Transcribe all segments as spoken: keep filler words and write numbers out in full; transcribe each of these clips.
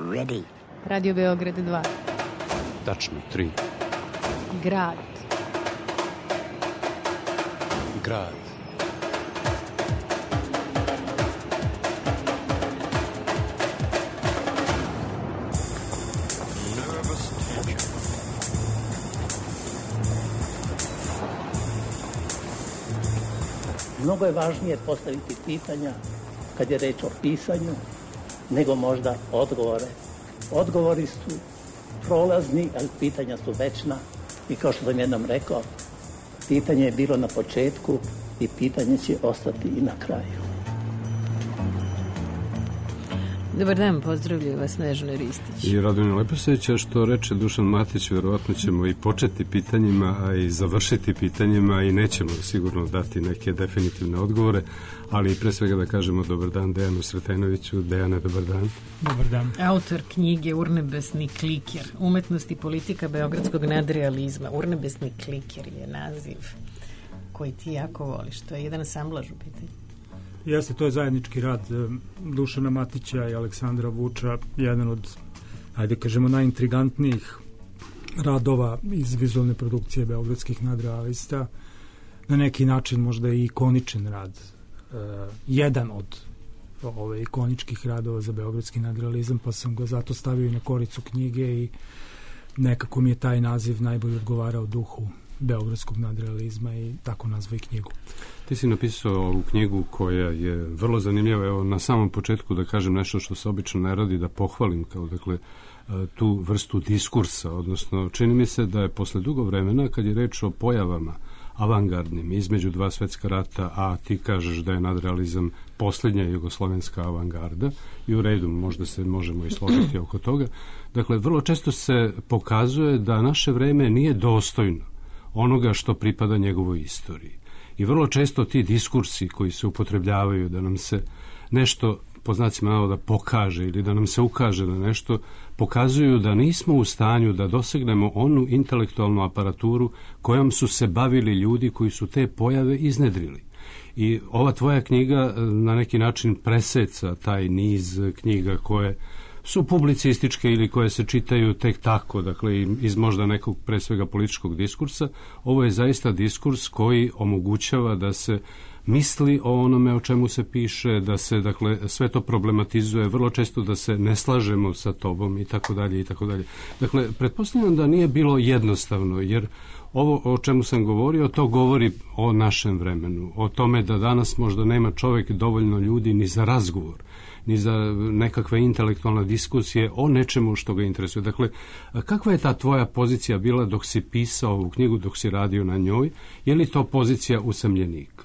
ready. Radio Beograd dva. Tačno tri. Grad. Grad. Mnogo je važnije postaviti pitanja kad je reč o pisanju, nego možda odgovore. Odgovori su prolazni, ali pitanja su večna. I kao što sam jednom rekao, pitanje je bilo na početku i pitanje će ostati i na kraju. Dobar dan, pozdravljaju vas Snežana Ristić. I Radovana Leposevića, što reče Dušan Matić, verovatno ćemo i početi pitanjima, a i završiti pitanjima i nećemo sigurno dati neke definitivne odgovore, ali pre svega da kažemo dobar dan Dejanu Sretenoviću. Dejane, dobar dan. Dobar dan. Autor knjige Urnebesni kliker, umetnost i politika beogradskog nadrealizma. Urnebesni kliker je naziv koji ti jako voliš. To je jedan asamblaž u pitanju. Jeste, to je zajednički rad Dušana Matića i Aleksandra Vuča, jedan od, ajde kažemo, najintrigantnijih radova iz vizualne produkcije beogradskih nadrealista. Na neki način možda i ikoničan rad. Uh, jedan od ove ikoničkih radova za beogradski nadrealizam, pa sam ga zato stavio i na koricu knjige i nekako mi je taj naziv najbolje odgovarao duhu beogradskog nadrealizma i tako nazvao i knjigu. Ti si napisao ovu knjigu koja je vrlo zanimljiva. Evo, na samom početku da kažem nešto što se obično ne radi, da pohvalim kao, dakle, tu vrstu diskursa, odnosno čini mi se da je posle dugo vremena, kad je reč o pojavama avangardnim između dva svetska rata, a ti kažeš da je nadrealizam posljednja jugoslovenska avangarda, i u redu, možda se možemo i složiti oko toga. Dakle, vrlo često se pokazuje da naše vreme nije dostojno onoga što pripada njegovoj istoriji. I vrlo često ti diskursi koji se upotrebljavaju da nam se nešto, po znacima navoda, pokaže ili da nam se ukaže na nešto, pokazuju da nismo u stanju da dosegnemo onu intelektualnu aparaturu kojom su se bavili ljudi koji su te pojave iznedrili. I ova tvoja knjiga na neki način preseca taj niz knjiga koje su publicističke ili koje se čitaju tek tako, dakle iz možda nekog pre svega političkog diskursa. Ovo je zaista diskurs koji omogućava da se misli o onome o čemu se piše, da se, dakle, sve to problematizuje, vrlo često da se ne slažemo sa tobom i tako dalje i tako dalje. Dakle, pretpostavljam da nije bilo jednostavno, jer ovo o čemu sam govorio, to govori o našem vremenu, o tome da danas možda nema čovjek dovoljno ljudi ni za razgovor, ni za nekakve intelektualne diskusije o nečemu što ga interesuje. Dakle, kakva je ta tvoja pozicija bila dok si pisao ovu knjigu, dok si radio na njoj? Je li to pozicija usamljenika?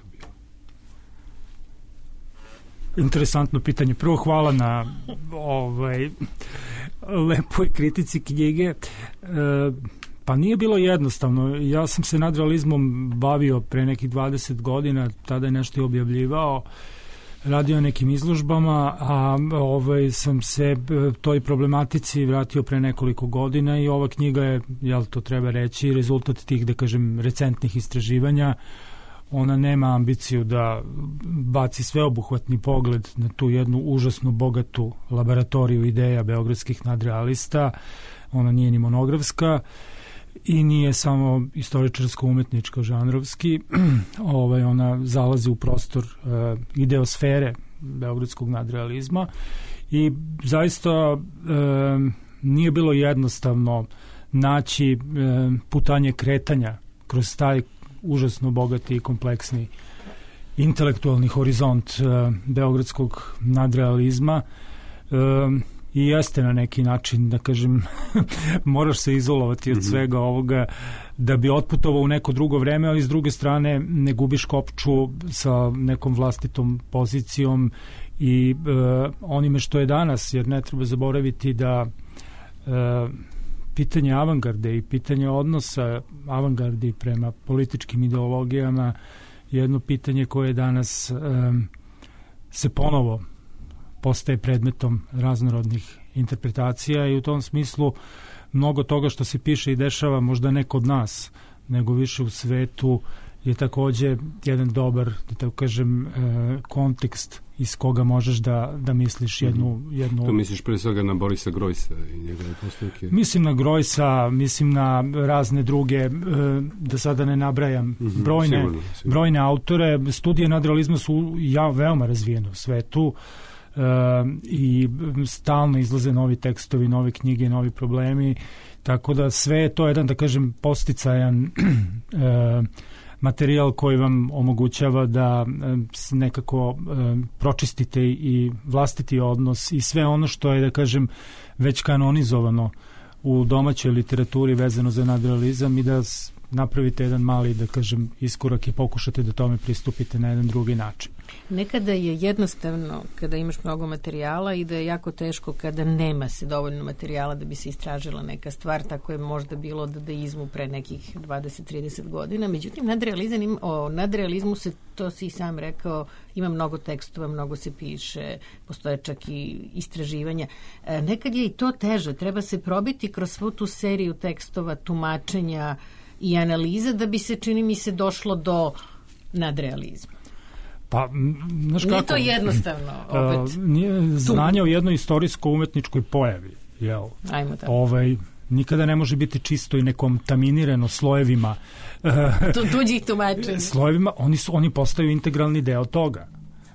Interesantno pitanje. Prvo, hvala na ovaj lepoj kritici knjige. E, pa nije bilo jednostavno. Ja sam se nadrealizmom bavio pre nekih dvadeset godina, tada je nešto i objavljivao, radio na nekim izložbama, a ovaj, sam se toj problematici vratio pre nekoliko godina i ova knjiga je, jel to treba reći, rezultat tih, da kažem, recentnih istraživanja. Ona nema ambiciju da baci sveobuhvatni pogled na tu jednu užasno bogatu laboratoriju ideja beogradskih nadrealista. Ona nije ni monografska i nije samo istoričarsko-umetnička žanrovski. ovaj, ona zalazi u prostor uh, ideosfere beogradskog nadrealizma i zaista uh, nije bilo jednostavno naći uh, putanje kretanja kroz taj užasno bogati i kompleksni intelektualni horizont uh, beogradskog nadrealizma. Uh, i jeste na neki način, da kažem, moraš se izolovati od mm-hmm. svega ovoga da bi otputovao u neko drugo vreme, ali s druge strane ne gubiš kopču sa nekom vlastitom pozicijom i uh, onime što je danas, jer ne treba zaboraviti da uh, pitanje avangarde i pitanje odnosa avangardi prema političkim ideologijama je jedno pitanje koje danas um, se ponovo postaje predmetom raznorodnih interpretacija i u tom smislu mnogo toga što se piše i dešava možda ne kod nas, nego više u svetu je takođe jedan dobar, da tako kažem, kontekst iz koga možeš da, da misliš jednu, jednu... Tu misliš pre svega na Borisa Grojsa i njegove postavke? Mislim na Grojsa, mislim na razne druge, da sada ne nabrajam, mm-hmm, brojne, sigurno, sigurno. brojne autore. Studije nadrealizma su ja, veoma razvijene u svetu uh, i stalno izlaze novi tekstovi, nove knjige, novi problemi, tako da sve je to jedan, da kažem, posticajan uh, materijal koji vam omogućava da nekako pročistite i vlastiti odnos i sve ono što je, da kažem, već kanonizovano u domaćoj literaturi vezano za nadrealizam i da napravite jedan mali, da kažem, iskorak i pokušate da tome pristupite na jedan drugi način. Nekada je jednostavno kada imaš mnogo materijala i da je jako teško kada nema se dovoljno materijala da bi se istražila neka stvar, tako je možda bilo od dadaizmu pre nekih dvadeset do trideset godina. Međutim, nadrealizam, o nadrealizmu se, to si i sam rekao, ima mnogo tekstova, mnogo se piše, postoje čak i istraživanja. E, nekad je i to teže, treba se probiti kroz svu tu seriju tekstova, tumačenja i analiza da bi se, čini mi se, došlo do nadrealizma. Pa, znaš kako? Nije to jednostavno, opet. Uh, nije znanje o jednoj istorijsko-umetničkoj pojavi, jel? Ajmo tako. Ovaj, nikada ne može biti čisto i nekontaminirano slojevima. Tu, tuđih tumačenja. Slojevima, oni, su, oni postaju integralni deo toga.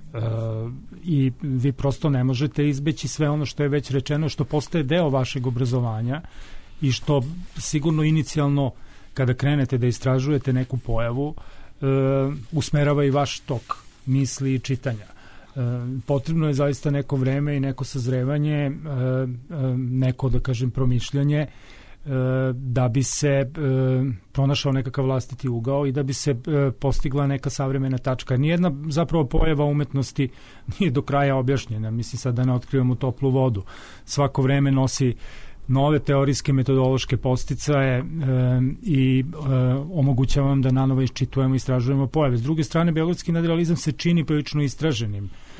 Uh, I vi prosto ne možete izbeći sve ono što je već rečeno, što postaje deo vašeg obrazovanja i što sigurno inicijalno kada krenete da istražujete neku pojavu, uh, usmerava i vaš tok misli i čitanja. Uh, potrebno je zaista neko vreme i neko sazrevanje, uh, uh, neko, da kažem, promišljanje, uh, da bi se uh, pronašao nekakav vlastiti ugao i da bi se uh, postigla neka savremena tačka. Nijedna zapravo pojava umetnosti nije do kraja objašnjena. Mislim sad da ne otkrivamo toplu vodu. Svako vreme nosi nove teorijske metodološke podsticaje e, i e, omogućava vam da nanovo iščitujemo i istražujemo pojave. S druge strane, beogradski nadrealizam se čini prilično istraženim. E,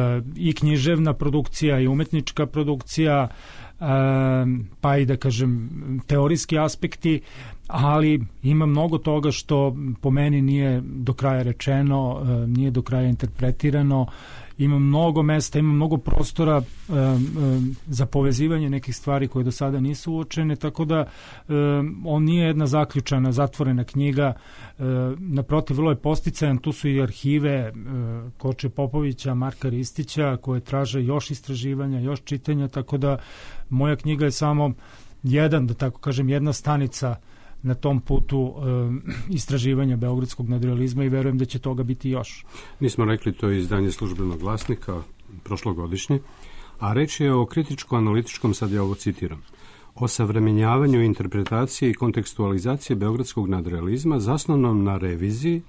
I književna produkcija i umetnička produkcija, e, pa i, da kažem, teorijski aspekti, ali ima mnogo toga što po meni nije do kraja rečeno, e, nije do kraja interpretirano. Ima mnogo mesta, ima mnogo prostora um, um, za povezivanje nekih stvari koje do sada nisu uočene, tako da um, on nije jedna zaključana, zatvorena knjiga. Um, naprotiv, vrlo je posticajan, tu su i arhive um, Koče Popovića, Marka Ristića, koje traže još istraživanja, još čitanja, tako da moja knjiga je samo jedan, da tako kažem, jedna stanica na tom putu um, istraživanja beogradskog nadrealizma i verujem da će toga biti još. Nismo rekli, to je izdanje Službenog glasnika, prošlogodišnje, a reč je o kritičko-analitičkom, sad ja ovo citiram, osavremenjavanju interpretacije i kontekstualizacije beogradskog nadrealizma zasnovanom na reviziji,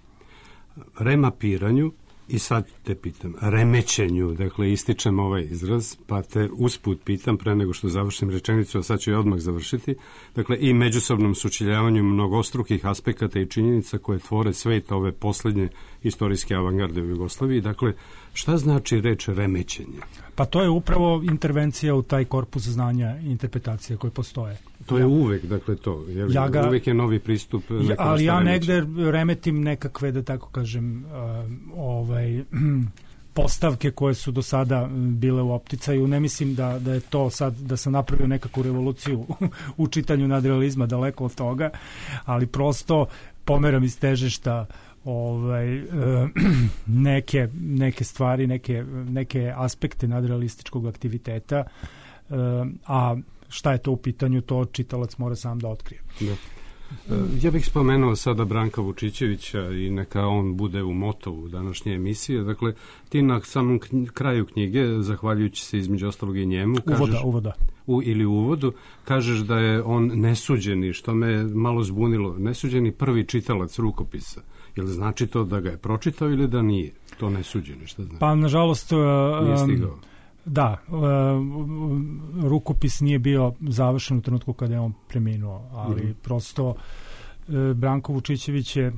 remapiranju i sad te pitam, remećenju, dakle ističem ovaj izraz, pa te usput pitam pre nego što završim rečenicu, a sad ću je odmah završiti, dakle i međusobnom sučeljavanju mnogostrukih aspekata i činjenica koje tvore svet ove poslednje istorijske avangarde u Jugoslaviji. Dakle, šta znači reč remećenje? Pa to je upravo intervencija u taj korpus znanja i interpretacije koje postoje. To je uvek, dakle to, jer ja ga, uvek je novi pristup. Ja, ali ja negde remetim nekakve, da tako kažem, uh, ovaj, postavke koje su do sada bile u opticaju. Ne mislim da, da je to sad, da sam napravio nekakvu revoluciju u čitanju nadrealizma, daleko od toga, ali prosto pomeram iz težišta ovaj, neke, neke stvari, neke, neke aspekte nadrealističkog aktiviteta, a šta je to u pitanju, to čitalac mora sam da otkrije. Da. Ja bih spomenuo sada Branka Vučićevića i neka on bude u motovu današnje emisije. Dakle, ti na samom kraju knjige, zahvaljujući se između ostalog i njemu, kažeš, uvoda, uvoda. U, ili u uvodu, kažeš da je on nesuđeni, što me malo zbunilo, nesuđeni prvi čitalac rukopisa. Jel znači to da ga je pročitao ili da nije? To nesuđeni, šta znači? Pa, nažalost, nije stigao. Da, e, rukopis nije bio završen u trenutku kada je on preminuo, ali mm-hmm. prosto e, Branko Vučićević je e,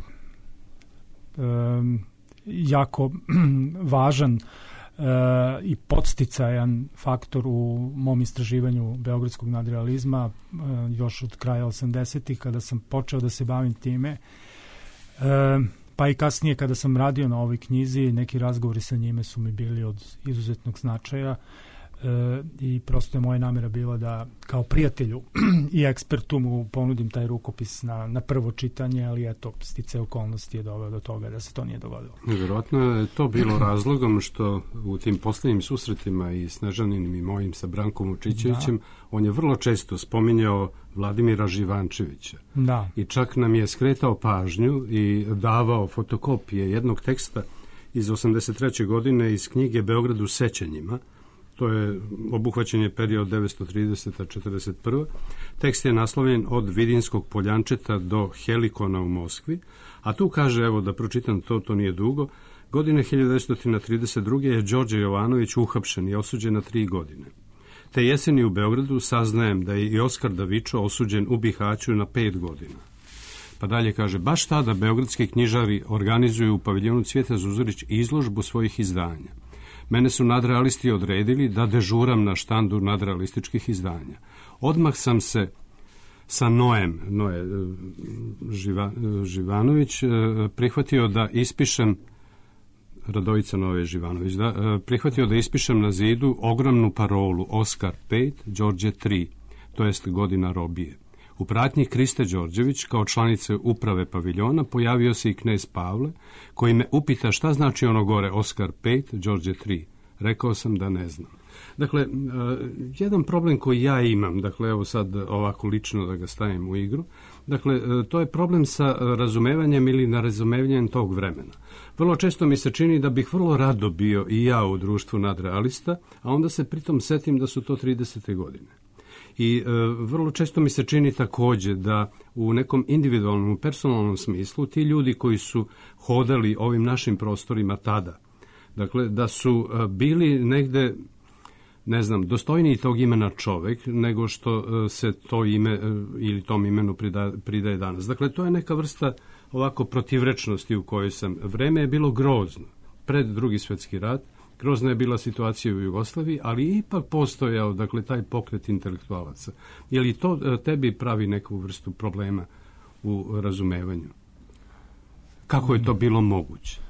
jako važan e, i podsticajan faktor u mom istraživanju beogradskog nadrealizma e, još od kraja osamdesetih kada sam počeo da se bavim time. E, pa i kasnije kada sam radio na ovoj knjizi, neki razgovori sa njime su mi bili od izuzetnog značaja. E, i prosto je moja namjera bila da kao prijatelju i ekspertu mu ponudim taj rukopis na, na prvo čitanje, ali eto, stice okolnosti je doveo do toga da se to nije dogodilo. Vjerojatno je to bilo razlogom što u tim posljednjim susretima i Snežaninim i mojim sa Brankom Vučićevićem, da. On je vrlo često spominjao Vladimira Živančevića. Da. I čak nam je skretao pažnju i davao fotokopije jednog teksta iz osamdeset treće godine iz knjige Beograd u sećanjima. To je obuhvaćen je period devetsto trideseta do četrdeset prve. Tekst je naslovljen od Vidinskog Poljančeta do Helikona u Moskvi, a tu kaže, evo da pročitam to, to nije dugo, godine hiljadu devetsto trideset druge. je Đorđe Jovanović uhapšen i osuđen na tri godine. Te jeseni u Beogradu saznajem da je i Oskar Davičo osuđen u Bihaću na pet godina. Pa dalje kaže, baš tada beogradski knjižari organizuju u paviljonu Cvijeta Zuzorić izložbu svojih izdanja. Mene su nadrealisti odredili da dežuram na štandu nadrealističkih izdanja. Odmah sam se sa Noem, Noe Živa, Živanović, prihvatio da ispišem, Radovica Noe Živanović, da, prihvatio da ispišem na zidu ogromnu parolu Oskar pet, Đorđe tri, to jest godina robije. U pratnji Kriste Đorđević, kao članice uprave paviljona, pojavio se i knez Pavle, koji me upita šta znači ono gore Oskar pet, Đorđe tri. Rekao sam da ne znam. Dakle, jedan problem koji ja imam, dakle, evo sad ovako lično da ga stavim u igru, dakle, to je problem sa razumevanjem ili nerazumevanjem tog vremena. Vrlo često mi se čini da bih vrlo rado bio i ja u društvu nadrealista, a onda se pritom setim da su to tridesete godine. I e, vrlo često mi se čini također da u nekom individualnom, personalnom smislu ti ljudi koji su hodali ovim našim prostorima tada, dakle da su e, bili negde, ne znam, dostojniji tog imena čovek nego što e, se to ime e, ili tom imenu prida, pridaje danas. Dakle, to je neka vrsta ovako protivrečnosti u kojoj sam. Vreme je bilo grozno. Pred Drugi svjetski rat, grozna je bila situacija u Jugoslaviji, ali ipak postojao, dakle, taj pokret intelektualaca. Je li to tebi pravi neku vrstu problema u razumevanju? Kako je to bilo moguće?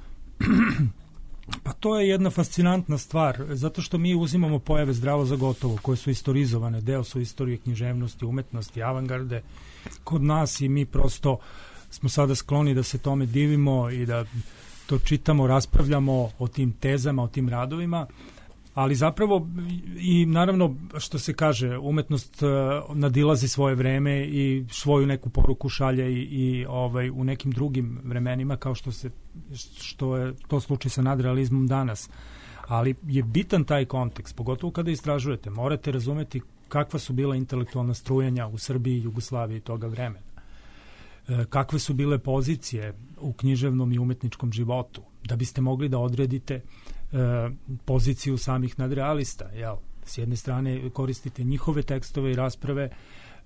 Pa to je jedna fascinantna stvar, zato što mi uzimamo pojave zdravo za gotovo, koje su istorizovane, deo su istorije književnosti, umetnosti, avangarde kod nas i mi prosto smo sada skloni da se tome divimo i da to čitamo, raspravljamo o tim tezama, o tim radovima, ali zapravo i naravno što se kaže, umetnost nadilazi svoje vreme i svoju neku poruku šalje i, i ovaj u nekim drugim vremenima kao što se što je to slučaj sa nadrealizmom danas. Ali je bitan taj kontekst, pogotovo kada istražujete, morate razumeti kakva su bila intelektualna strujanja u Srbiji i Jugoslaviji toga vremena. Kakve su bile pozicije u književnom i umetničkom životu, da biste mogli da odredite e, poziciju samih nadrealista. Jel? S jedne strane koristite njihove tekstove i rasprave, e,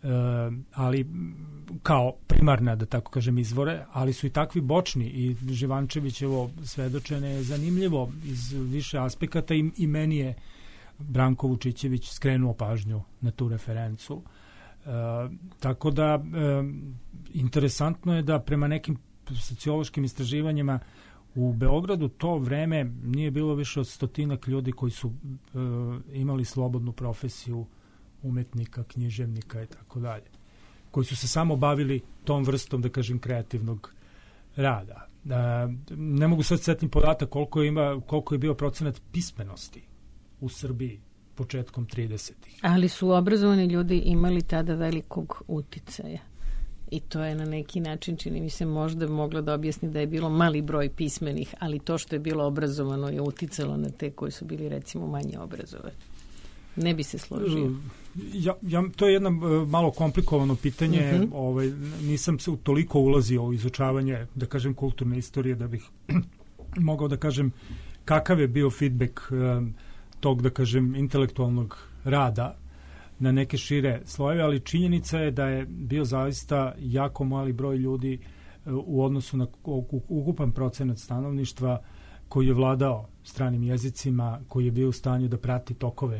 ali kao primarne, da tako kažem, izvore, ali su i takvi bočni i Živančevićevo svedočenje je zanimljivo iz više aspekata i, i meni je Branko Vučićević skrenuo pažnju na tu referencu. E, tako da e, interesantno je da prema nekim sociološkim istraživanjima u Beogradu to vreme nije bilo više od stotinak ljudi koji su e, imali slobodnu profesiju umetnika, književnika i tako dalje, koji su se samo bavili tom vrstom, da kažem, kreativnog rada. E, ne mogu sad setiti podatak koliko je, ima, koliko je bio procenat pismenosti u Srbiji početkom tridesetih. Ali su obrazovani ljudi imali tada velikog uticaja. I to je na neki način, čini mi se, možda moglo da objasni da je bilo mali broj pismenih, ali to što je bilo obrazovano je uticalo na te koji su bili, recimo, manje obrazovani. Ne bi se složio. Ja, ja, to je jedno malo komplikovano pitanje. Uh-huh. Ovaj, nisam se toliko ulazio u izučavanje, da kažem, kulturne istorije, da bih mogao da kažem kakav je bio feedback um, tog, da kažem, intelektualnog rada na neke šire slojeve, ali činjenica je da je bio zaista jako mali broj ljudi u odnosu na ukupan procenat stanovništva koji je vladao stranim jezicima, koji je bio u stanju da prati tokove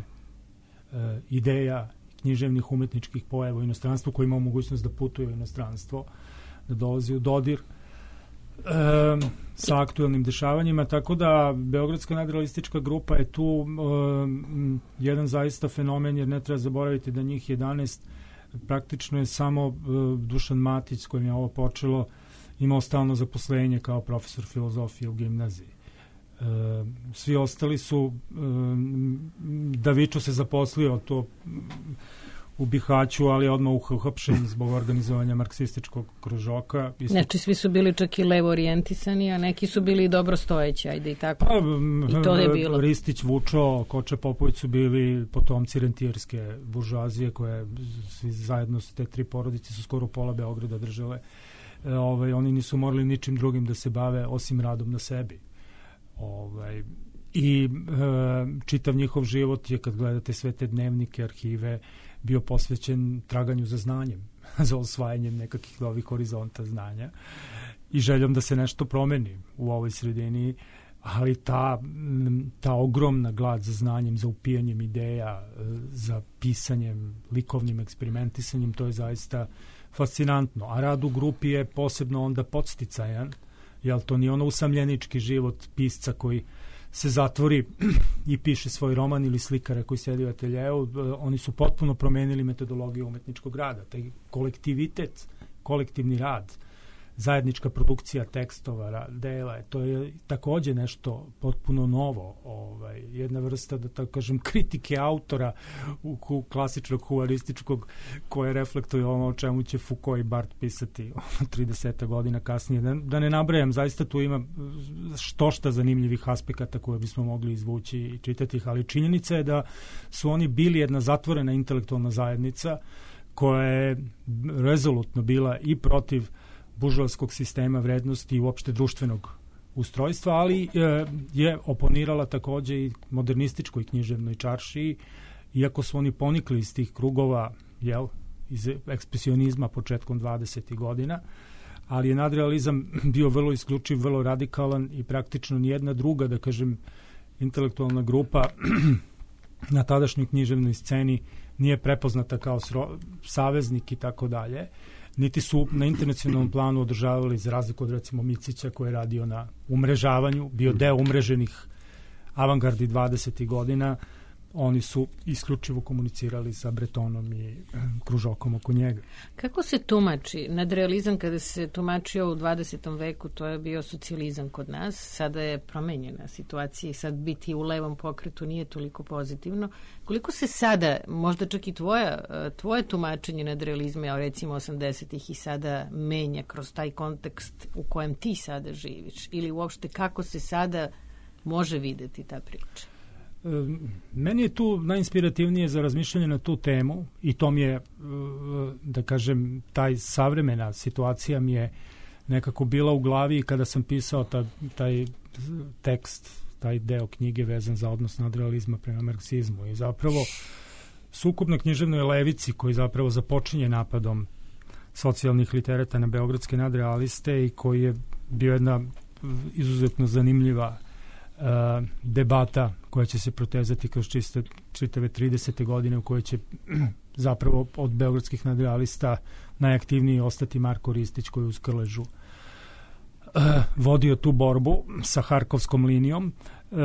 e, ideja, književnih, umetničkih pojava u inostranstvu, koji imao mogućnost da putuje u inostranstvo, da dolazi u dodir E, sa aktuelnim dešavanjima, tako da Beogradska nadrealistička grupa je tu um, jedan zaista fenomen, jer ne treba zaboraviti da njih jedanaest praktično je samo uh, Dušan Matić, s kojim je ovo počelo, imao stalno zaposlenje kao profesor filozofije u gimnaziji. Uh, svi ostali su, uh, Davičo se zaposlio to u Bihaću, ali odmah uhapšen zbog organizovanja marksističkog kružoka. Isto... Znači, svi su bili čak i levo orijentisani, a neki su bili dobro stojeći, ajde i tako. Pa, I to je bilo. Ristić, Vučo, Koča Popović su bili potomci rentijerske buržuazije, koje svi zajedno s te tri porodice su skoro pola Beograda držale. E, ovaj, oni nisu morali ničim drugim da se bave osim radom na sebi. Ovaj, I e, čitav njihov život je, kad gledate sve te dnevnike, arhive, bio posvećen traganju za znanjem, za osvajanjem nekakvih novih horizonta znanja i željom da se nešto promeni u ovoj sredini, ali ta, ta ogromna glad za znanjem, za upijanjem ideja, za pisanjem, likovnim eksperimentisanjem, to je zaista fascinantno. A rad u grupi je posebno onda podsticajan, jel to nije ono usamljenički život pisca koji se zatvori i piše svoj roman ili slikara koji sedi u ateljeu. Oni su potpuno promenili metodologiju umetničkog rada. Taj kolektivitet, kolektivni rad, zajednička produkcija tekstova, dela, to je takođe nešto potpuno novo. Ovaj, jedna vrsta, da tako kažem, kritike autora u, u klasičnog humorističkog koje reflektuje ono o čemu će Foucault i Barthes pisati trideset godina kasnije. Da, da ne nabrajam, zaista tu ima što šta zanimljivih aspekata koje bismo mogli izvući i čitati ih, ali činjenica je da su oni bili jedna zatvorena intelektualna zajednica koja je rezolutno bila i protiv buržoaskog sistema vrednosti i uopšte društvenog ustrojstva, ali e, je oponirala takođe i modernističkoj književnoj čaršiji, iako su oni ponikli iz tih krugova, jel, iz ekspresionizma početkom dvadesetih godina, ali je nadrealizam bio vrlo isključiv, vrlo radikalan i praktično nijedna druga, da kažem, intelektualna grupa na tadašnjoj književnoj sceni nije prepoznata kao sro, saveznik i tako dalje, niti su na internacionalnom planu održavali, za razliku od recimo Micića koji je radio na umrežavanju, bio deo umreženih avangardi dvadesetih godina, oni su isključivo komunicirali sa Bretonom i kružokom oko njega. Kako se tumači nadrealizam kada se tumačio u dvadesetom veku, to je bio socijalizam kod nas, sada je promenjena situacija i sad biti u levom pokretu nije toliko pozitivno. Koliko se sada, možda čak i tvoja, tvoje tumačenje nadrealizma, recimo osamdesetih i sada menja kroz taj kontekst u kojem ti sada živiš, ili uopšte kako se sada može videti ta priča? Meni je tu najinspirativnije za razmišljanje na tu temu i to mi je, da kažem, taj savremena situacija mi je nekako bila u glavi kada sam pisao ta, taj tekst, taj deo knjige vezan za odnos nadrealizma prema marksizmu i zapravo sukob na književnoj levici koji zapravo započinje napadom socijalnih literata na beogradske nadrealiste i koji je bio jedna izuzetno zanimljiva Uh, debata koja će se protezati kroz čiste, čitave tridesete godine u kojoj će zapravo od beogradskih nadrealista najaktivniji ostati Marko Ristić koji uz Krležu uh, vodio tu borbu sa Harkovskom linijom uh,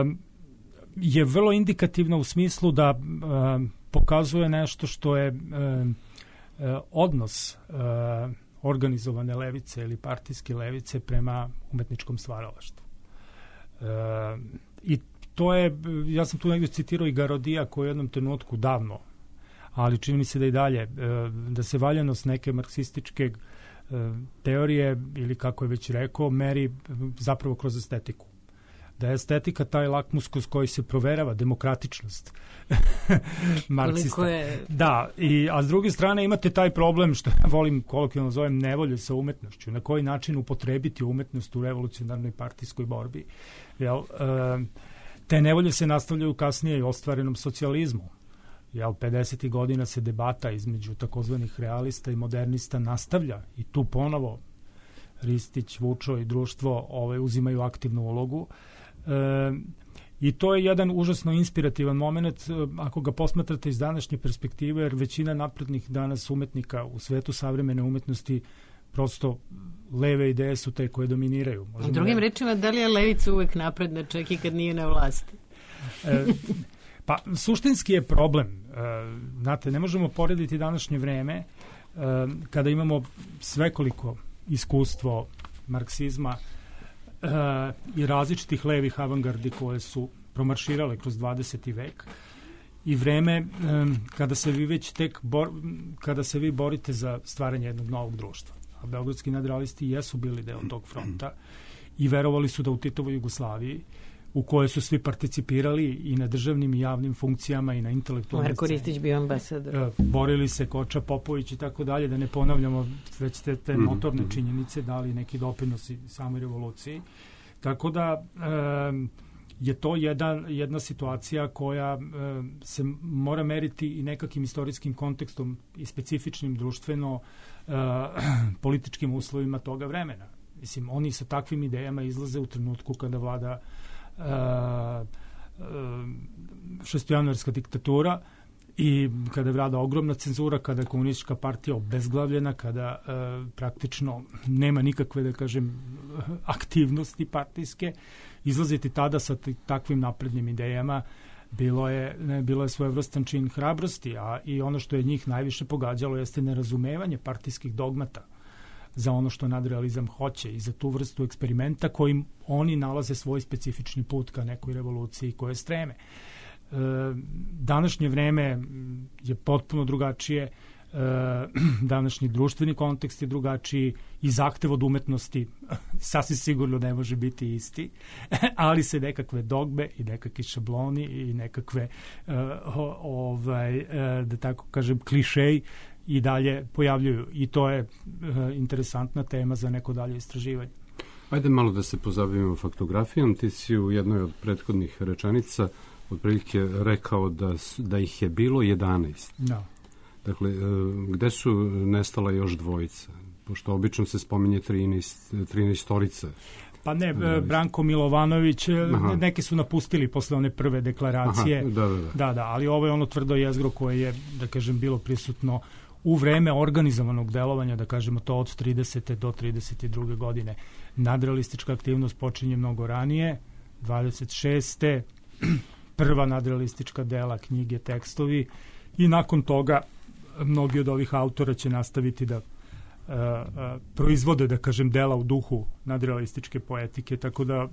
je vrlo indikativno u smislu da uh, pokazuje nešto što je uh, uh, odnos uh, organizovane levice ili partijske levice prema umetničkom stvaralaštvu. Uh, i to je, ja sam tu negdje citirao i Garodija koji u jednom trenutku davno, ali čini mi se da i dalje, uh, da se valjanost neke marksističke uh, teorije ili kako je već rekao, meri zapravo kroz estetiku. Da je estetika taj lakmus kroz koji se proverava demokratičnost marksista. Je... Da, i, a s druge strane imate taj problem što ja volim kolokvijalno zovem nevolje sa umetnošću. Na koji način upotrebiti umetnost u revolucionarnoj partijskoj borbi. Jel, e, te nevolje se nastavljaju kasnije i ostvarenom socijalizmu. Jel, pedesetih godina se debata između takozvanih realista i modernista nastavlja i tu ponovo Ristić, Vučo i društvo ovaj, uzimaju aktivnu ulogu. E, I to je jedan užasno inspirativan moment ako ga posmatrate iz današnje perspektive, jer većina naprednih danas umetnika u svetu savremene umetnosti prosto leve ideje su te koje dominiraju. Možemo drugim re... rečima, da li je levica uvek napredna čak i kad nije na vlasti? E, pa suštinski je problem. E, znate, ne možemo porediti današnje vreme e, kada imamo svekoliko iskustvo marksizma e, i različitih levih avangardi koje su promarširale kroz dvadeseti vek i vreme e, kada se vi već tek bor, kada se vi borite za stvaranje jednog novog društva. A beogradski nadrealisti jesu bili deo tog fronta i verovali su da u Titovoj Jugoslaviji, u kojoj su svi participirali i na državnim i javnim funkcijama i na intelektualnim Marko Ristić bio ambasador. Borili se Koča, Popović i tako dalje, da ne ponavljamo već te, te notorne činjenice, dali neki doprinosi samoj revoluciji. Tako da e, je to jedan, jedna situacija koja e, se mora meriti i nekakvim istorijskim kontekstom i specifičnim društveno e, političkim uslovima toga vremena. Mislim, oni sa takvim idejama izlaze u trenutku kada vlada Uh, uh, šestojanuarska diktatura i kada je vlada ogromna cenzura, kada je komunistička partija obezglavljena, kada uh, praktično nema nikakve, da kažem, aktivnosti partijske, izlaziti tada sa takvim naprednim idejama bilo je, ne, bilo je svojevrstan čin hrabrosti, a i ono što je njih najviše pogađalo jeste nerazumevanje partijskih dogmata za ono što nadrealizam hoće i za tu vrstu eksperimenta kojim oni nalaze svoj specifični put ka nekoj revoluciji koje streme. E, današnje vreme je potpuno drugačije, e, današnji društveni kontekst je drugačiji i zahtev od umetnosti sasvim sigurno ne može biti isti, ali se nekakve dogme i nekakvi šabloni i nekakve e, ovaj, e, da tako kažem klišeji i dalje pojavljuju i to je e, interesantna tema za neko dalje istraživanje. Ajde malo da se pozabavimo faktografijom. Ti si u jednoj od prethodnih rečenica otprilike rekao da, da ih je bilo jedanaest. Da. Dakle, e, gde su nestala još dvojica? Pošto obično se spominje trinaest, trinaestorica. Pa ne, Branko Milovanović, Aha. neki su napustili posle one prve deklaracije. Aha, da, da, da. da, da, ali ovo je ono tvrdo jezgro koje je, da kažem, bilo prisutno u vreme organizovanog delovanja, da kažemo to od tridesete do trideset druge godine. Nadrealistička aktivnost počinje mnogo ranije, dvadeset šeste prva nadrealistička dela, knjige, tekstovi i nakon toga mnogi od ovih autora će nastaviti da Uh, uh, proizvode, da kažem, dela u duhu nadrealističke poetike, tako da uh,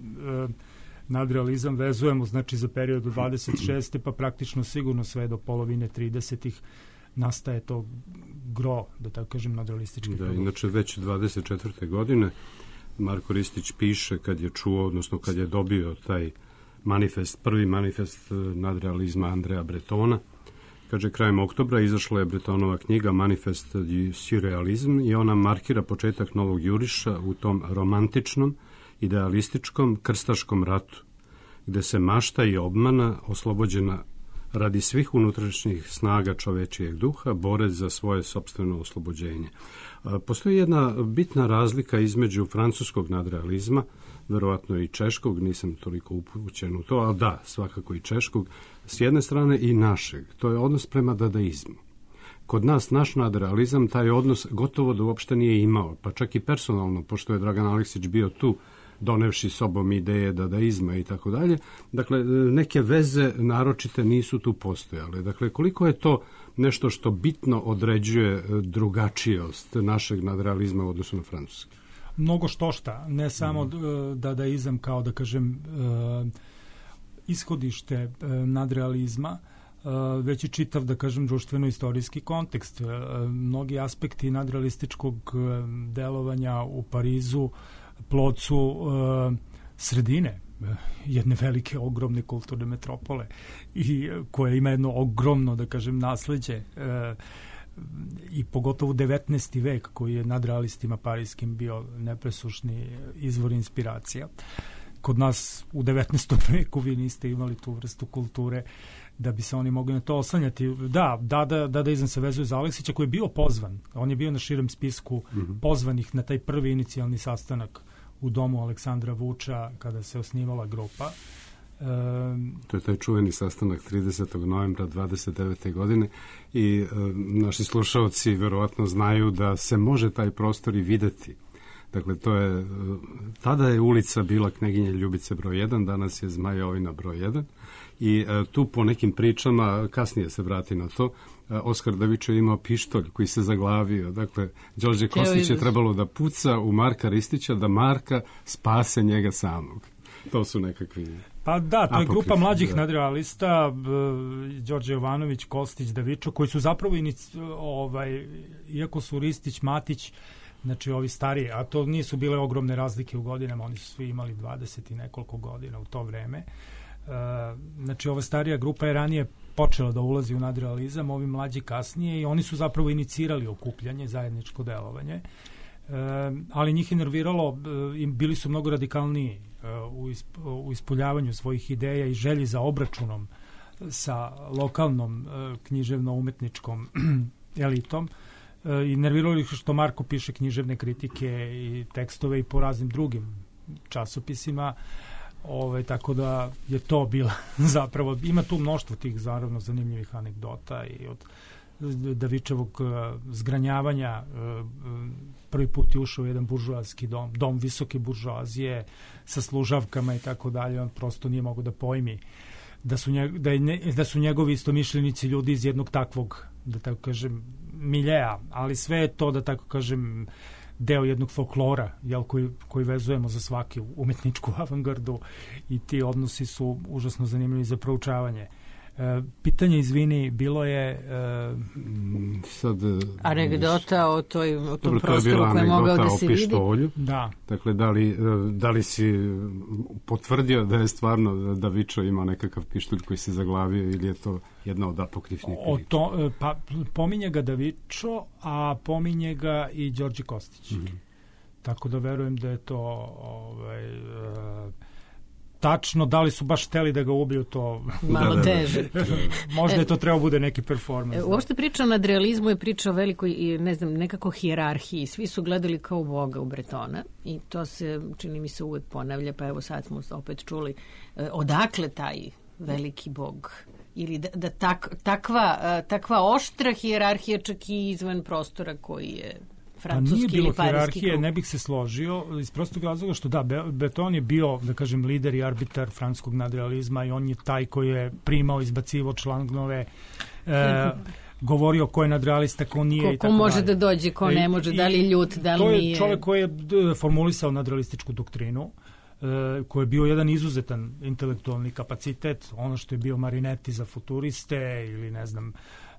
nadrealizam vezujemo, znači, za period od dvadeset šeste pa praktično sigurno sve do polovine tridesetih nastaje to gro, da tako kažem, nadrealističke da, inače već dvadeset četvrte godine Marko Ristić piše kad je čuo, odnosno kad je dobio taj manifest, prvi manifest nadrealizma Andreja Bretona. Kaže, krajem oktobra izašla je Bretonova knjiga Manifest du surrealizm i ona markira početak novog juriša u tom romantičnom, idealističkom, krstaškom ratu, gde se mašta i obmana oslobođena radi svih unutrašnjih snaga čovečijeg duha bore za svoje sopstveno oslobođenje. Postoji jedna bitna razlika između francuskog nadrealizma, verovatno i češkog, nisam toliko upućen u to, ali da, svakako i češkog, s jedne strane i našeg. To je odnos prema dadaizmu. Kod nas, naš nadrealizam, taj odnos gotovo da uopšte nije imao, pa čak i personalno, pošto je Dragan Aleksić bio tu, donevši sobom ideje dadaizma i tako dalje. Dakle, neke veze naročite nisu tu postojale. Dakle, koliko je to nešto što bitno određuje drugačijost našeg nadrealizma u odnosu na francuski? Mnogo štošta, ne samo mm. dadaizam kao, da kažem, ishodište nadrealizma, već i čitav, da kažem, društveno-istorijski kontekst. Mnogi aspekti nadrealističkog delovanja u Parizu plod su uh, sredine jedne velike, ogromne kulturne metropole i koja ima jedno ogromno, da kažem, nasleđe uh, i pogotovo devetnaesti vek koji je nadrealistima parijskim bio nepresušni izvor inspiracija. Kod nas u devetnaestom veku vi niste imali tu vrstu kulture da bi se oni mogli na to oslanjati. Da, da, da, dadaizam se vezuje za Aleksića koji je bio pozvan. On je bio na širem spisku mm-hmm. pozvanih na taj prvi inicijalni sastanak u domu Aleksandra Vuča kada se osnivala grupa To je taj čuveni sastanak tridesetog novembra dvadeset devete godine i e, naši slušaoci verovatno znaju da se može taj prostor i videti. Dakle, to je, tada je ulica bila Kneginje Ljubice broj jedan, danas je Zmajovina broj jedan i e, tu po nekim pričama, kasnije se vrati na to, e, Oskar Davičo je imao pištolj koji se zaglavio. Dakle, Đorđe Kostić je trebalo da puca u Marka Ristića, da Marka spase njega samog. To su nekakvi... Pa da, to je apokrif, grupa mlađih da. nadrealista, Đorđe Jovanović, Kostić, Davičo, koji su zapravo, inic, ovaj, iako su Ristić, Matić, znači ovi stariji, a to nisu bile ogromne razlike u godinama, oni su svi imali dvadeset i nekoliko godina u to vreme. Znači ova starija grupa je ranije počela da ulazi u nadrealizam, ovi mlađi kasnije i oni su zapravo inicirali okupljanje, zajedničko delovanje. Ali njih je nerviralo, bili su mnogo radikalniji u ispoljavanju svojih ideja i želji za obračunom sa lokalnom književno-umetničkom elitom i nerviralo ih što Marko piše književne kritike i tekstove i po raznim drugim časopisima. Ove, tako da je to bila zapravo, ima tu mnoštvo tih zaravno zanimljivih anegdota i od Davičevog uh, zgranjavanja uh, prvi put je ušao u jedan buržoazski dom, dom visoke buržoazije sa služavkama i tako dalje, on prosto nije mogao da pojmi da su, njeg, da, je ne, da su njegovi istomišljenici ljudi iz jednog takvog, da tako kažem, miljeja, ali sve je to, da tako kažem, deo jednog folklora, jel, koji, koji vezujemo za svaki umetničku avangardu i ti odnosi su užasno zanimljivi za proučavanje. E, pitanje, izvini, bilo je... E, Sad, anegdota o, toj, o tom dobro, prostoru koji je mogao da se vidi. Da. Dakle, da li, da li si potvrdio da je stvarno Davičo imao nekakav pištolj koji se zaglavio ili je to jedna od apokrifnih priča? To, pa, pominje ga Davičo, a pominje ga i Đorđe Kostić. Mm-hmm. Tako da verujem da je to... Ovaj, uh, tačno, da li su baš hteli da ga ubiju, to malo da, teže. Možda je to trebao bude neki performans. Uopšte priča o nadrealizmu je priča o velikoj, ne znam, nekako hijerarhiji. Svi su gledali kao Boga u Bretona i to se, čini mi se, uvek ponavlja, pa evo sad smo opet čuli odakle taj veliki Bog ili da, da tak, takva, takva oštra hijerarhija čak i izvan prostora koji je francuski ili parijski. Nije bilo hijerarhije, ne bih se složio, iz prostog razloga što da, Breton je bio, da kažem, lider i arbitar francuskog nadrealizma i on je taj koji je primao, izbacivo članove, e, govorio ko je nadrealista, ko nije ko, i tako ko može dalje. Da dođe, ko ne može, I, da li ljut, da li nije. To je čovjek koji je formulisao nadrealističku doktrinu, e, koji je bio jedan izuzetan intelektualni kapacitet, ono što je bio Marinetti za futuriste ili ne znam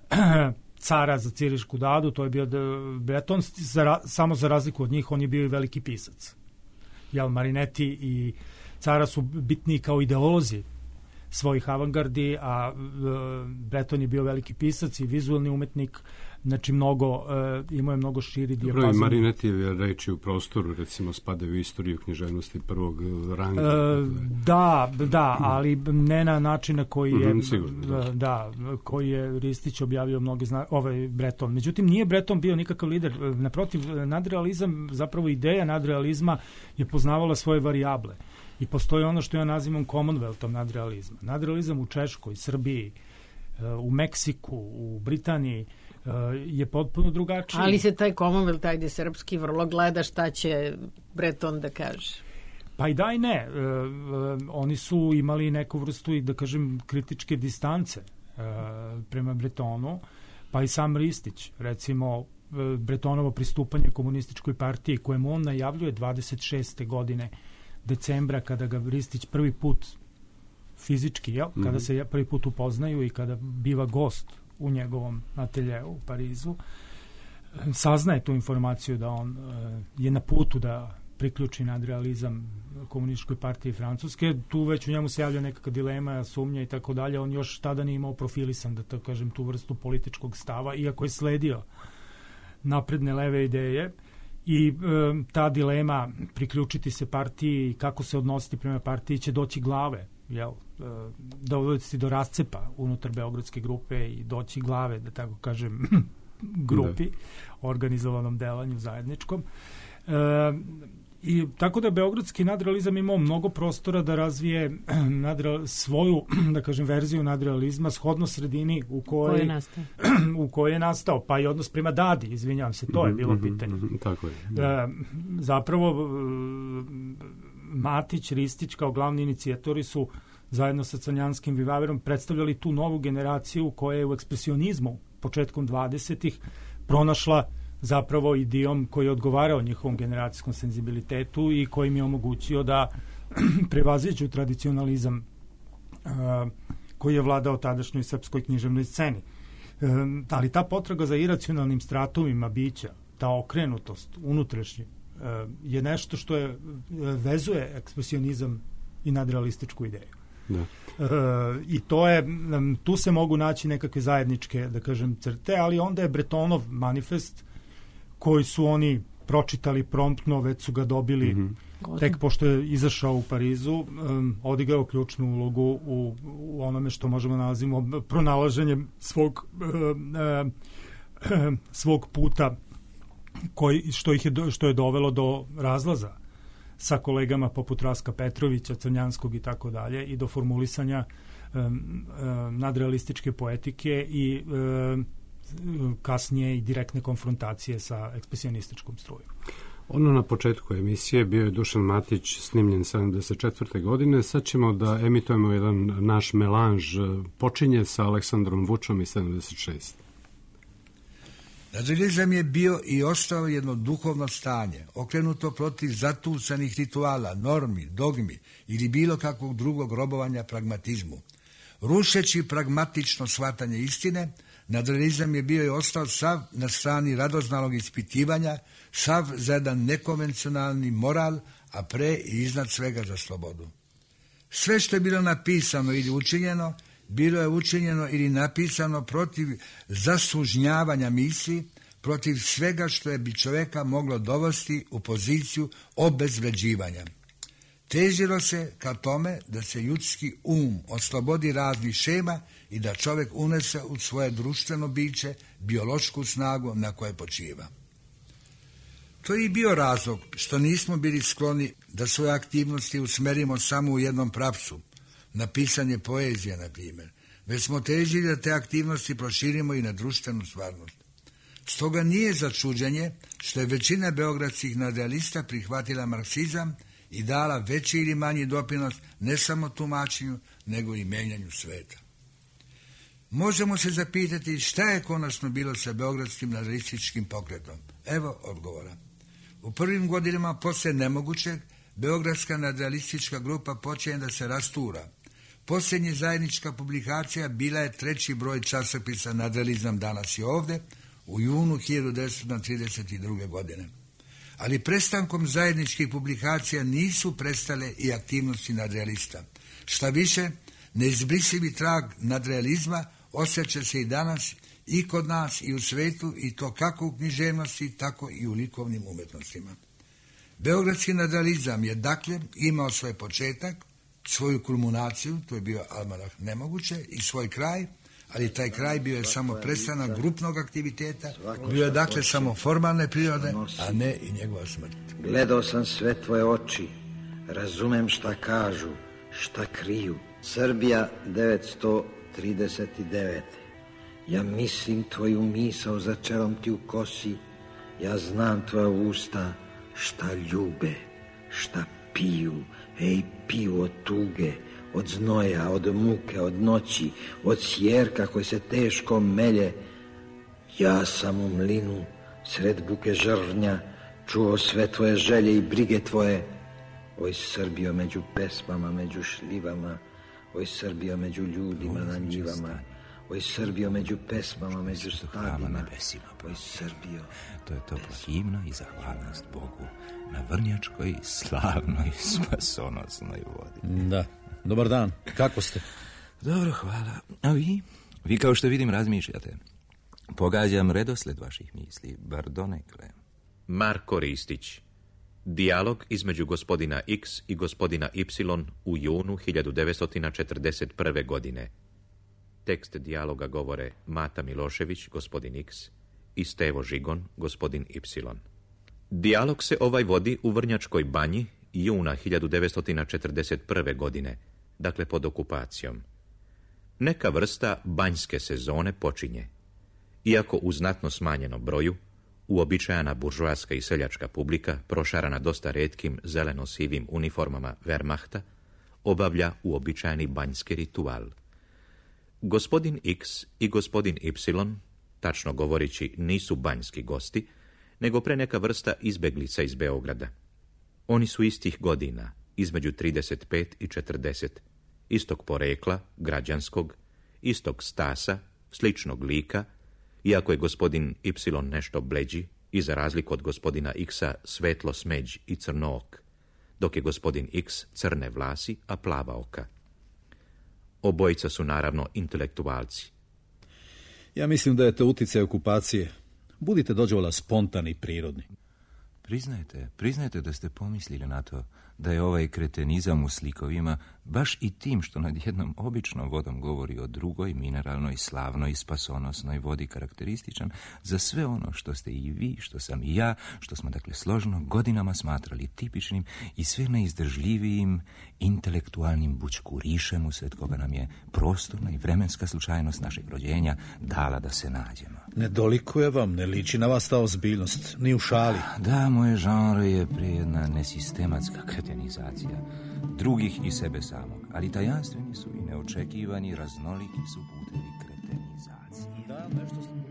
Cara za Cirišku dadu, to je bio Breton, za, samo za razliku od njih on je bio i veliki pisac. Jel, Marinetti i Cara su bitniji kao ideolozi svojih avangardi, a e, Breton je bio veliki pisac i vizualni umetnik, znači mnogo, e, imao je mnogo širi dijapazon. Dobro, i Marinetijeve reči u prostoru, recimo, spadaju u istoriju književnosti prvog ranga. E, da, da, ali ne na način na koji je, mm, sigurno, da. Da, koji je Ristić objavio mnogi zna, ovaj Breton. Međutim, nije Breton bio nikakav lider. Naprotiv, nadrealizam, zapravo ideja nadrealizma je poznavala svoje varijable. I postoji ono što ja nazivam Commonwealthom nadrealizma. Nadrealizam u Češkoj, Srbiji, u Meksiku, u Britaniji je potpuno drugačiji. Ali se taj Commonwealth, tajde srpski, vrlo gleda šta će Breton da kaže. Pa i da i ne. E, e, oni su imali neku vrstu i, da kažem, kritičke distance e, prema Bretonu, pa i sam Ristić. Recimo, e, Bretonovo pristupanje komunističkoj partiji kojemu on najavljuje dvadeset šeste godine decembra, kada ga Ristić prvi put fizički, jel? Mm-hmm. Kada se prvi put upoznaju i kada biva gost u njegovom ateljeu u Parizu, saznaje tu informaciju da on uh, je na putu da priključi nadrealizam komunističkoj partiji Francuske. Tu već u njemu se javlja nekakva dilema, sumnja i tako dalje. On još tada nije imao profilisan, da to kažem, tu vrstu političkog stava, iako je sledio napredne leve ideje. I e, ta dilema priključiti se partiji, kako se odnositi prema partiji, će doći glave, jel, e, dovoditi do rascepa unutar Beogradske grupe i doći glave, da tako kažem, grupi, da. Organizovanom delanju zajedničkom. E, I tako da Beogradski nadrealizam imao mnogo prostora da razvije nadreal, svoju, da kažem, verziju nadrealizma shodno sredini u kojoj, Koje nastao. u kojoj je nastao, pa i odnos prema Dadi, izvinjavam se, to je bilo pitanje. Mm-hmm, tako je. E, zapravo Matić, Ristić kao glavni inicijatori su zajedno sa Crnjanskim vivaverom predstavljali tu novu generaciju koja je u ekspresionizmu početkom dvadesetih pronašla zapravo idiom koji je odgovarao njihovom generacijskom senzibilitetu i koji im je omogućio da prevaziđu tradicionalizam uh, koji je vladao tadašnjoj srpskoj književnoj sceni. Um, ali ta potraga za iracionalnim stratumima bića, ta okrenutost, unutrašnji, uh, je nešto što je vezuje ekspresionizam i nadrealističku ideju. Da. Uh, i to je, um, tu se mogu naći nekakve zajedničke, da kažem, crte, ali onda je Bretonov manifest koji su oni pročitali promptno, već su ga dobili mm-hmm. tek pošto je izašao u Parizu, um, odigrao ključnu ulogu u, u onome što možemo nazivamo pronalaženjem svog uh, uh, svog puta koji, što, ih je, što je dovelo do razlaza sa kolegama poput Raska Petrovića, Crnjanskog i tako dalje i do formulisanja um, um, nadrealističke poetike i um, kasnije i direktne konfrontacije sa ekspresionističkom strujom. Ono na početku emisije bio je Dušan Matić, snimljen sedamdeset četvrte godine. Sad ćemo da emitujemo jedan naš melanž. Počinje sa Aleksandrom Vučom i sedamdeset šest. Nadrealizam je bio i ostao jedno duhovno stanje, okrenuto protiv zatucanih rituala, normi, dogmi ili bilo kakvog drugog robovanja pragmatizmu. Rušeći pragmatično shvatanje istine, nadrealizam je bio i ostao sav na strani radoznalog ispitivanja, sav za jedan nekonvencionalni moral, a pre i iznad svega za slobodu. Sve što je bilo napisano ili učinjeno, bilo je učinjeno ili napisano protiv zasužnjavanja misli, protiv svega što je bi čoveka moglo dovesti u poziciju obezvređivanja. Težilo se ka tome da se ljudski um oslobodi raznih šema i da čovjek unese u svoje društveno biće biološku snagu na koje počiva. To je i bio razlog što nismo bili skloni da svoje aktivnosti usmerimo samo u jednom pravcu, na pisanje poezije, na primjer, već smo težili da te aktivnosti proširimo i na društvenu stvarnost. Stoga nije za čuđenje što je većina beogradskih nadrealista prihvatila marksizam i dala veći ili manji doprinos ne samo tumačenju, nego i menjanju sveta. Možemo se zapitati šta je konačno bilo sa beogradskim nadrealističkim pokretom. Evo odgovora. U prvim godinama poslije nemogućeg, beogradska nadrealistička grupa počinje da se rastura. Posljednja zajednička publikacija bila je treći broj časopisa Nadrealizam danas i ovde u junu hiljadu devetsto trideset druge. godine. Ali prestankom zajedničkih publikacija nisu prestale i aktivnosti nadrealista. Šta više, neizbrisivi trag nadrealizma osjeća se i danas i kod nas i u svetu, i to kako u književnosti, tako i u likovnim umetnostima. Beogradski nadrealizam je dakle imao svoj početak, svoju kulminaciju, to je bio Almanah nemoguće, i svoj kraj, ali taj kraj bio je samo prestanak grupnog aktiviteta, bio je dakle samo formalne prirode, a ne i njegova smrt. Gledao sam sve tvoje oči, razumem šta kažu, šta kriju. Srbija devetsto trideset devete. Ja mislim tvoju misao za čelom ti u kosi, ja znam tvoja usta šta ljube, šta piju, ej piju od tuge, od znoja, od muke, od noći, od sjerka koji se teško melje. Ja sam u mlinu, sred buke žrvnja, čuo sve tvoje želje i brige tvoje. Oj Srbijo među pesmama, među šljivama, oj Srbijo među ljudima na njivama, oj Srbijo među pesmama, među stavima, oj Srbijo. To je topla himna i zahvalnost Bogu na vrnjačkoj, slavnoj, spasonosnoj vodi. Da. Dobar dan, kako ste? Dobro, hvala. A vi? Vi kao što vidim razmišljate. Pogađam redosled vaših misli, bar donekle. Marko Ristić. Dijalog između gospodina X i gospodina Y u junu hiljadu devetsto četrdeset prve. godine. Tekst dijaloga govore Mata Milošević, gospodin X, i Stevo Žigon, gospodin Y. Dijalog se ovaj vodi u Vrnjačkoj banji juna hiljadu devetsto četrdeset prve. godine, dakle pod okupacijom. Neka vrsta banjske sezone počinje. Iako u znatno smanjenom broju, uobičajena buržoaska i seljačka publika, prošarana dosta retkim zeleno-sivim uniformama Wehrmachta, obavlja uobičajeni banjski ritual. Gospodin X i gospodin Y, tačno govoreći, nisu banjski gosti, nego pre neka vrsta izbeglica iz Beograda. Oni su istih godina, između trideset pet i četrdeset, istog porekla, građanskog, istog stasa, sličnog lika, iako je gospodin Y nešto bleđi i za razliku od gospodina X-a svetlo smeđ i crnook, dok je gospodin X crne vlasi, a plava oka. Obojica su naravno intelektualci. Ja mislim da je to uticaj okupacije. Budite dođevala spontani i prirodni. Priznajte, priznajte da ste pomislili na to da je ovaj kretenizam u slikovima baš i tim što nad jednom običnom vodom govori o drugoj, mineralnoj, slavnoj i spasonosnoj vodi karakterističan za sve ono što ste i vi, što sam i ja, što smo dakle složno godinama smatrali tipičnim i sve neizdržljivijim intelektualnim bućkurišem usred koga nam je prostorna i vremenska slučajnost našeg rođenja dala da se nađemo. Ne dolikuje vam, ne liči na vas ta ozbiljnost, ni u šali. Da, moje žanre je prije jedna nesistematska kretenizacija drugih i sebe samog, ali tajanstveni su i neočekivani, raznoliki su putevi kretenizacije. Da, nešto sam...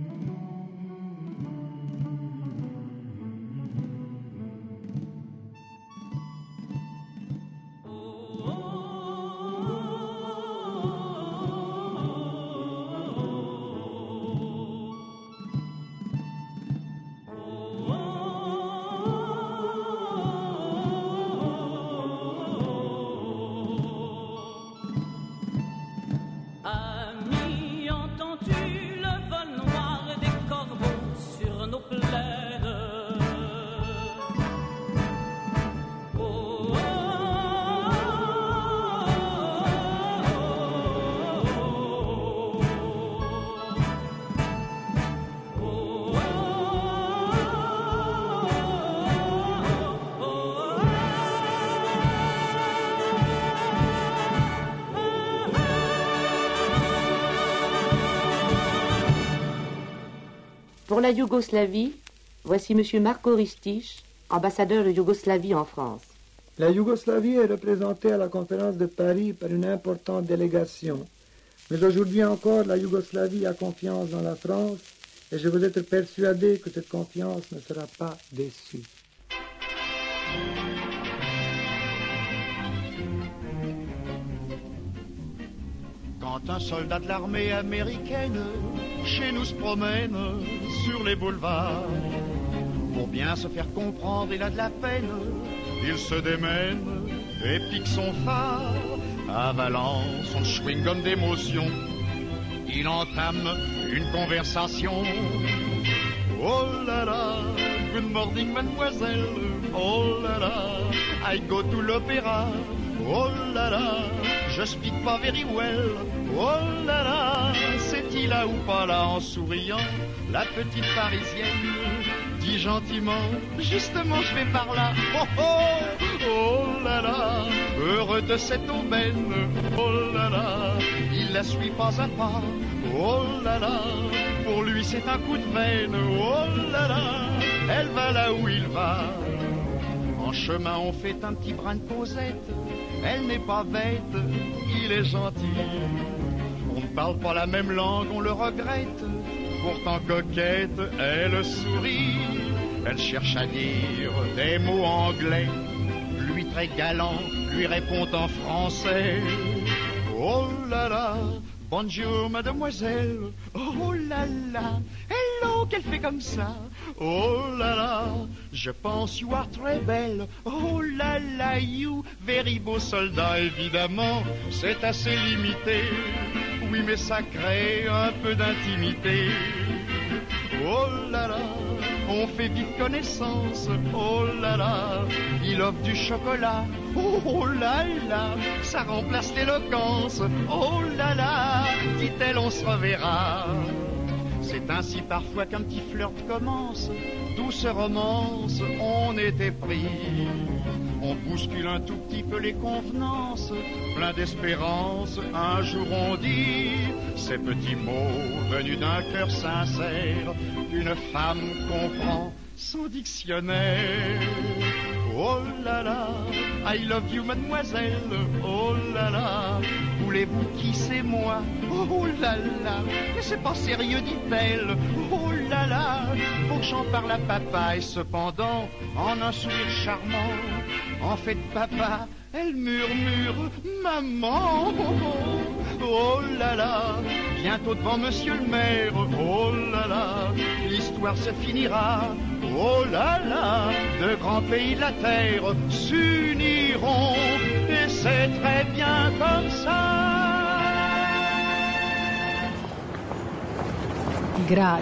Pour la Yougoslavie, voici M. Marko Ristić, ambassadeur de Yougoslavie en France. La Yougoslavie est représentée à la conférence de Paris par une importante délégation. Mais aujourd'hui encore, la Yougoslavie a confiance dans la France et je veux être persuadé que cette confiance ne sera pas déçue. Quand un soldat de l'armée américaine chez nous se promène sur les boulevards, pour bien se faire comprendre, il a de la peine, il se démène et pique son phare, avalant son chewing-gum d'émotion. Il entame une conversation. Oh là là, good morning mademoiselle. Oh là là, I go to l'opéra. Oh là là, je speak pas very well. Oh là là, c'est-il là ou pas là en souriant? La petite parisienne dit gentiment, justement je vais par là. Oh oh, oh là là, heureux de cette aubaine. Oh là là, il la suit pas à pas. Oh là là, pour lui c'est un coup de veine. Oh là là, elle va là où il va. En chemin on fait un petit brin de causette. Elle n'est pas bête, il est gentil. On ne parle pas la même langue, on le regrette. Pourtant coquette, elle sourit. Elle cherche à dire des mots anglais. Lui très galant, lui répond en français. Oh là là, bonjour mademoiselle. Oh là là, hello, qu'elle fait comme ça. Oh là là, je pense you are très belle. Oh là là, you, very beau soldat, évidemment, c'est assez limité. Oui, mais ça crée un peu d'intimité. Oh là là, on fait vite connaissance. Oh là là, il offre du chocolat. Oh là là, ça remplace l'éloquence. Oh là là, dit-elle, on se reverra. C'est ainsi parfois qu'un petit flirt commence, douce romance, on était pris. On bouscule un tout petit peu les convenances, plein d'espérance, un jour on dit ces petits mots venus d'un cœur sincère, une femme comprend sans dictionnaire. Oh là là, I love you mademoiselle, oh là là, voulez-vous qui c'est moi? Oh là là, mais c'est pas sérieux dit-elle, oh là là, faut que j'en parle à papa. Et cependant, en un sourire charmant, en fait papa, elle murmure maman. Oh là là, bientôt devant monsieur le maire, oh là là, l'histoire se finira. Oh là là, de grands pays de la terre s'uniront, et c'est très bien comme ça. Grad.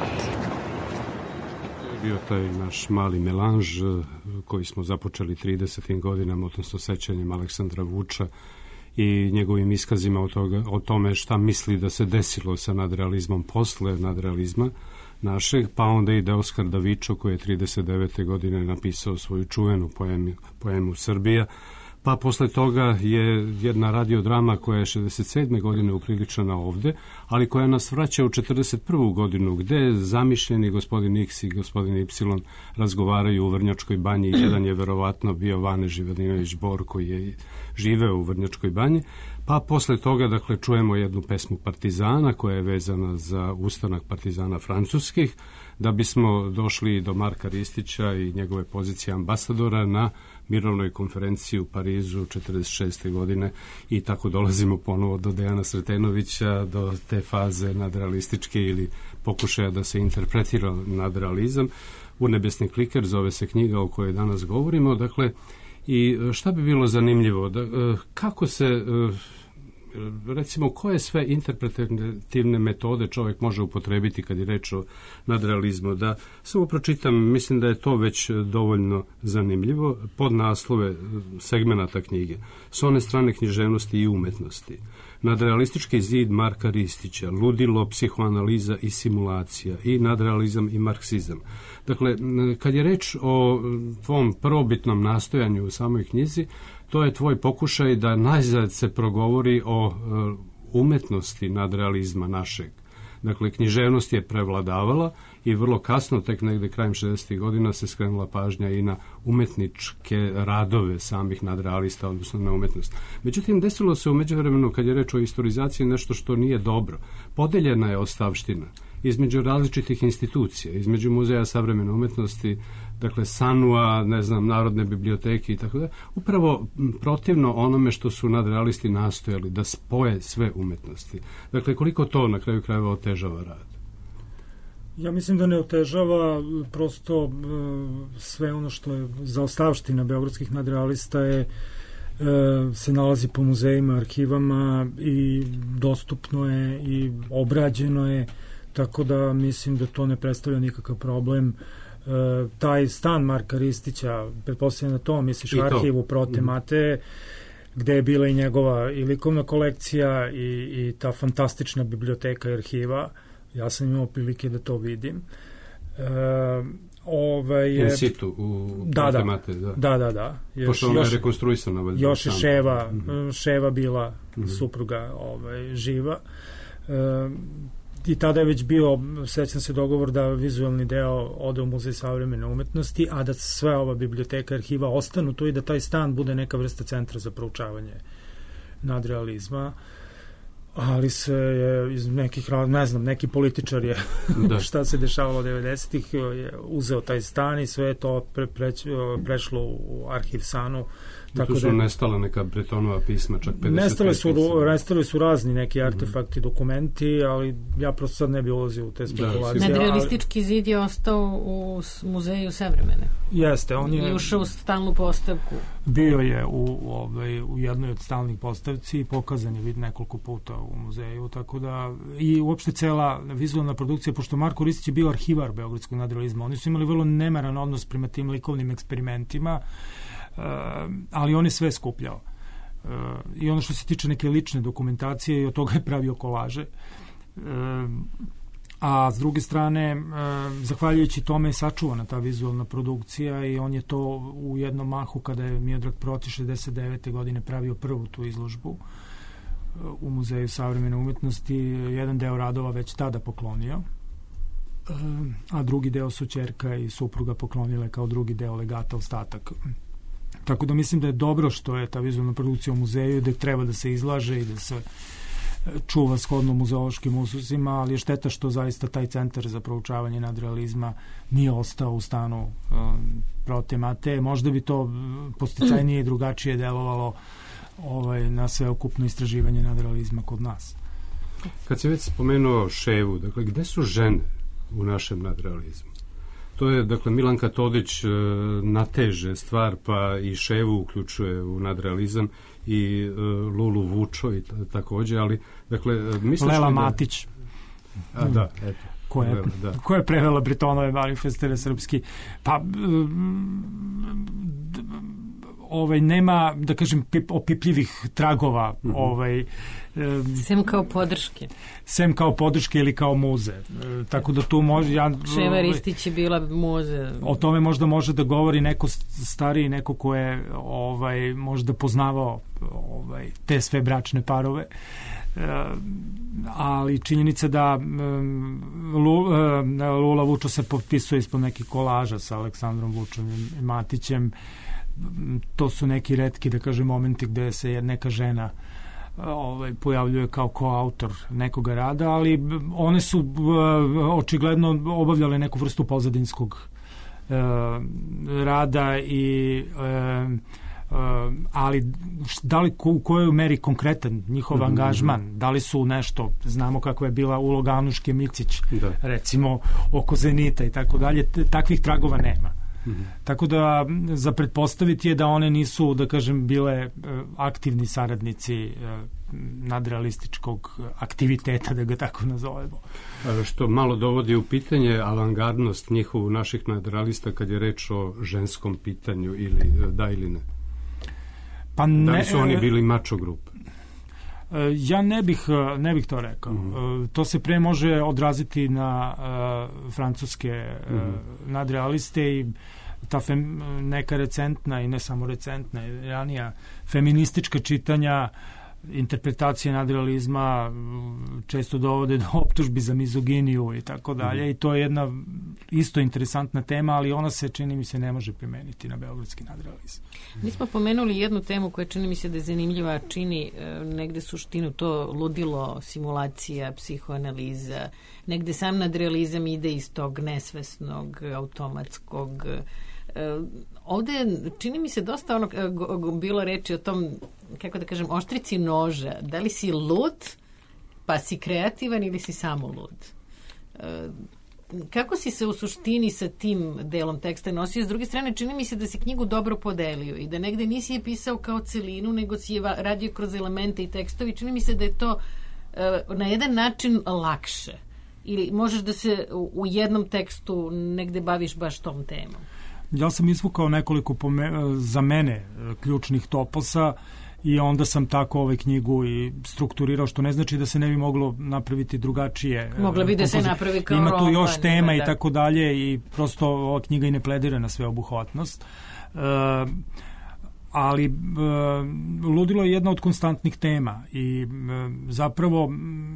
Bio taj naš mali melanž koji smo započeli tridesetim godinama, odnosno sećanjem Aleksandra Vuča i njegovim iskazima o, toga, o tome šta misli da se desilo sa nadrealizmom posle nadrealizma našeg, pa onda ide Oskar Davičo koji je trideset devete godine napisao svoju čuvenu poemu, poemu Srbija, pa posle toga je jedna radiodrama koja je šezdeset sedme godine upriličena ovde, ali koja nas vraća u četrdeset prvu godinu, gde zamišljeni gospodin X i gospodin Y razgovaraju u Vrnjačkoj banji. Jedan je verovatno bio Vane Živadinović Bor koji je živeo u Vrnjačkoj banji, pa posle toga dakle čujemo jednu pesmu Partizana koja je vezana za ustanak partizana francuskih, da bismo došli do Marka Ristića i njegove pozicije ambasadora na mirovnoj konferenciji u Parizu četrdeset šeste godine i tako dolazimo ponovo do Dejana Sretenovića, do te faze nadrealističke ili pokušaja da se interpretira nadrealizam. Urnebesni kliker zove se knjiga o kojoj danas govorimo. Dakle, i šta bi bilo zanimljivo? Da, kako se, recimo, koje sve interpretativne metode čovjek može upotrebiti kad je reč o nadrealizmu? Da samo pročitam, mislim da je to već dovoljno zanimljivo, pod naslove segmenata knjige. S one strane književnosti i umetnosti. Nadrealistički zid Marka Ristića, ludilo, psihoanaliza i simulacija, i nadrealizam i marksizam. Dakle, kad je reč o tvom prvobitnom nastojanju u samoj knjizi, to je tvoj pokušaj da najzad se progovori o umetnosti nadrealizma našeg. Dakle, književnost je prevladavala i vrlo kasno, tek negde krajem šezdesetih godina, se skrenula pažnja i na umetničke radove samih nadrealista, odnosno na umetnost. Međutim, desilo se u međuvremenu, kad je reč o istorizaciji, nešto što nije dobro. Podeljena je ostavština između različitih institucija, između Muzeja savremene umetnosti, dakle Sanua, ne znam, Narodne biblioteke i tako da, upravo protivno onome što su nadrealisti nastojali, da spoje sve umetnosti. Dakle, koliko to na kraju krajeva otežava rad? Ja mislim da ne otežava, prosto sve ono što je zaostavština beogradskih nadrealista je se nalazi po muzejima, arhivama i dostupno je i obrađeno je, tako da mislim da to ne predstavlja nikakav problem. E, taj stan Marka Ristića, pretpostavljam na to, misliš arhivu Prote Mate, gde je bila i njegova i likovna kolekcija i, i ta fantastična biblioteka i arhiva. Ja sam imao prilike da to vidim. E, ovaj, in situ u da, Prote da, Mate. Da, da, da. da. Još, Pošto ona je rekonstruisana. Još je Ševa, mm-hmm. Ševa bila mm-hmm. supruga ovaj, živa. E, I tada je već bio, sećam se, dogovor da vizualni deo ode u Muzej savremene umetnosti, a da sve ova biblioteka, arhiva ostanu tu i da taj stan bude neka vrsta centra za proučavanje nadrealizma. Ali se je iz nekih, ne znam, neki političar je da. šta se dešavalo devedesetih je uzeo taj stan i sve je to pre, pre, prešlo u arhiv Sanu. Tako tu su da, nestala neka Bretonova pisma, čak pedeset. Nestale su, nestali su razni neki artefakti, mm-hmm. dokumenti, ali ja prosto sad ne bi ulazio u te spekulacije. Nadrealistički ali... zid je ostao u Muzeju savremene. Jeste, on je... I ušao u stalnu postavku. Bio je u, u, ovaj, u jednoj od stalnih postavci i pokazan je vid nekoliko puta u muzeju, tako da i uopšte cela vizualna produkcija, pošto Marko Ristić je bio arhivar beogradskog nadrealizma, oni su imali vrlo nemaran odnos prema tim likovnim eksperimentima, Uh, ali on je sve skupljao uh, i ono što se tiče neke lične dokumentacije i od toga je pravio kolaže, uh, a s druge strane, e, zahvaljujući tome je sačuvana ta vizualna produkcija i on je to u jednom mahu, kada je Miodrag Protić šezdeset devete godine pravio prvu tu izložbu u Muzeju savremene umetnosti, jedan deo radova već tada poklonio, a drugi deo su ćerka i supruga poklonile kao drugi deo legata, ostatak. Tako da mislim da je dobro što je ta vizualna produkcija u muzeju, da treba da se izlaže i da se čuva shodno muzeološkim ususima, ali je šteta što zaista taj centar za proučavanje nadrealizma nije ostao u stanu um, Prote Mateje. Možda bi to posticajnije i drugačije delovalo ovaj, na sveokupno istraživanje nadrealizma kod nas. Kad si već spomenuo Ševu, dakle, gde su žene u našem nadrealizmu? To je, dakle, Milanka Todić e, nateže stvar, pa i Ševu uključuje u nadrealizam i e, Lulu Vučo i takođe, ali, dakle, misliš Lela da... Matić. A, da, eto. Ko je, da. ko je prevela Bretonove manifeste na srpski. Pa, ovaj, nema, da kažem, opipljivih tragova, mm-hmm. ovaj, sem kao podrške. Sem kao podrške ili kao muze. E, tako da tu može... Ja, Ševa Ristić je bila muze. O tome možda može da govori neko stariji, neko ko je ovaj, možda poznavao ovaj, te sve bračne parove. E, ali činjenica da um, Lula Vučo se potpisuje ispod nekih kolaža sa Aleksandrom Vučom i Matićem. To su neki retki, da kažem, momenti gde se neka žena ovaj, pojavljuje kao koautor nekoga rada, ali one su uh, očigledno obavljale neku vrstu pozadinskog uh, rada i uh, uh, ali da li u kojoj meri konkretan njihov mm-hmm. angažman, da li su nešto, znamo kako je bila uloga Anuške Micić, da. recimo oko Zenita i tako dalje, takvih tragova nema. Mm-hmm. Tako da za pretpostaviti je da one nisu, da kažem, bile aktivni saradnici nadrealističkog aktiviteta, da ga tako nazovemo. Što malo dovodi u pitanje avangardnost njihovu naših nadrealista kad je reč o ženskom pitanju, ili da ili ne? Pa ne, da li su oni bili mačo grupa? Ja ne bih, ne bih to rekao. Mm-hmm. To se pre može odraziti na uh, francuske uh, mm-hmm. nadrealiste i ta fem, neka recentna i ne samo recentna, ranija feministička čitanja, interpretacije nadrealizma često dovode do optužbi za mizoginiju i tako dalje, i to je jedna isto interesantna tema, ali ona se, čini mi se, ne može primeniti na beogradski nadrealizam. Mi smo pomenuli jednu temu koja, čini mi se da je zanimljiva, čini e, negde suštinu, to ludilo, simulacija, psihoanaliza, negde sam nadrealizam ide iz tog nesvesnog, automatskog. E, ovde čini mi se dosta ono, go, go, bilo reči o tom, kako da kažem, oštrici noža. Da li si lud, pa si kreativan, ili si samo lud? E, kako si se u suštini sa tim delom teksta nosio? S druge strane, čini mi se da si knjigu dobro podelio i da negde nisi je pisao kao celinu, nego si je radio kroz elemente i tekstovi. Čini mi se da je to e, na jedan način lakše. Ili možeš da se u, u jednom tekstu negde baviš baš tom temom? Ja sam izvukao nekoliko pome, za mene ključnih toposa i onda sam tako ovaj knjigu i strukturirao, što ne znači da se ne bi moglo napraviti drugačije. Mogla bi da se napravi kao roman. Ima tu roman, još tema da. i tako dalje i prosto ova knjiga i ne pledira na sveobuhvatnost. Uh, ali uh, ludilo je jedna od konstantnih tema i uh, zapravo uh,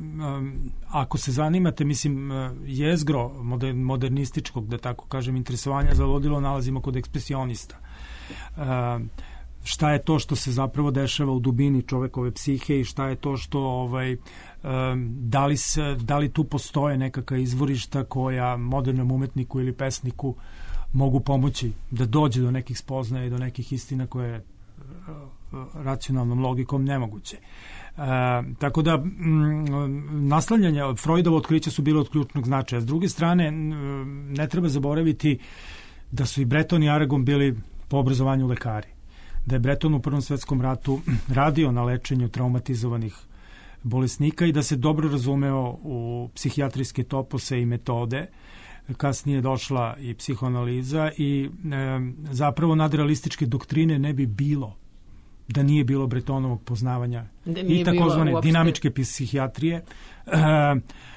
ako se zanimate, mislim, uh, jezgro moder, modernističkog, da tako kažem, interesovanja za ludilo nalazimo kod ekspresionista. Uh, šta je to što se zapravo dešava u dubini čovekove psihe i šta je to što ovaj, um, da, li se, da li tu postoje nekakva izvorišta koja modernom umetniku ili pesniku mogu pomoći da dođe do nekih spoznaja i do nekih istina koje je racionalnom logikom nemoguće. E, tako da m, naslanjanja Freudova otkrića su bilo od ključnog značaja. S druge strane, ne treba zaboraviti da su i Breton i Aragon bili po obrazovanju lekari. Da je Breton u Prvom svetskom ratu radio na lečenju traumatizovanih bolesnika i da se dobro razumeo u psihijatrijske topose i metode. Kasnije došla i psihoanaliza i e, zapravo nadrealističke doktrine ne bi bilo da nije bilo Bretonovog poznavanja i takozvane dinamičke psihijatrije. E,